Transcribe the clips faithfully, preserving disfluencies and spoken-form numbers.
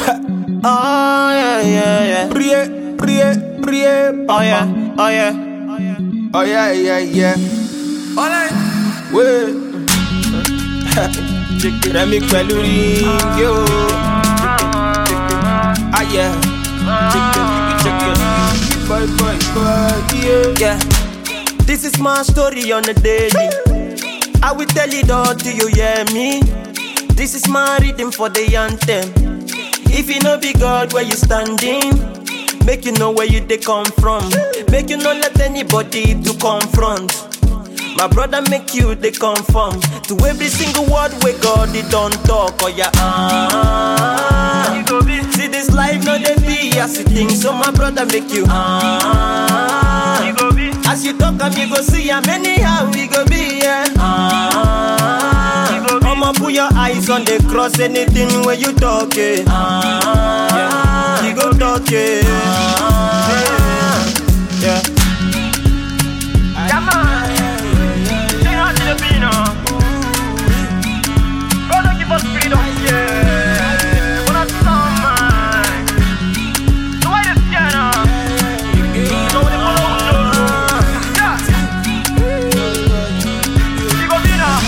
Oh yeah, yeah, yeah. Prie, prie, prie. Oh yeah, oh yeah. Oh yeah, yeah, yeah. Alright. Wait. Remy Peluri, yo. Ah yeah. Boy, boy, boy, yeah. Yeah. This is my story on the daily. I will tell it all to you, yeah me. This is my rhythm for the anthem. If you know be God where you standing, make you know where you they come from. Make you not let anybody to confront. My brother make you they conform to every single word where God they don't talk. Oh yeah, ah. See this life no they be as you think. So my brother make you ah. As you talk and you go see how anyhow we go be yeah. Ah. I'ma put your eyes on the cross. Anything where you talk eh. Ah. You go talk eh. Ah. Yeah. Yeah man. Filipino. God don't give us freedom, yeah. But that's not mine. So why this guy now? So when they pull over, yeah. You go be now.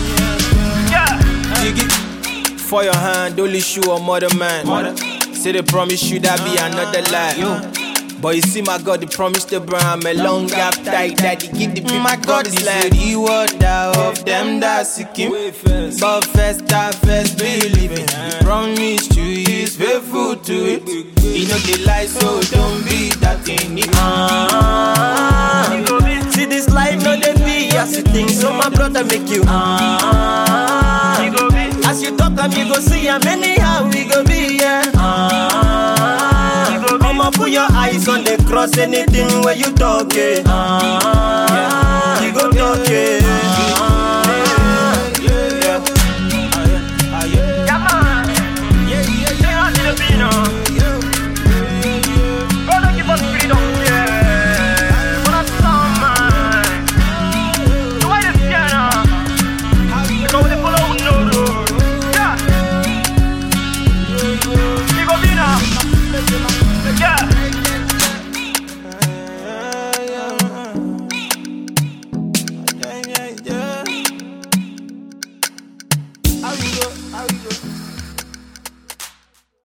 Yeah. Dig it. For your hand, only shoe or mother man. Say they promise you that be another lie. But you see my God, they promised Abraham a long gap tight that he give the people. My God is like the word of them that seek him. But first I first believing. He promised you he is faithful to it. He know they lie, so don't be that thing. Ah. See this life no they be as you think. So my brother make you ah. As you talk and you go see how anyhow we go be yeah. Ah. I'ma put your eyes on the cross. Anything where you talk eh. Ah. You go talk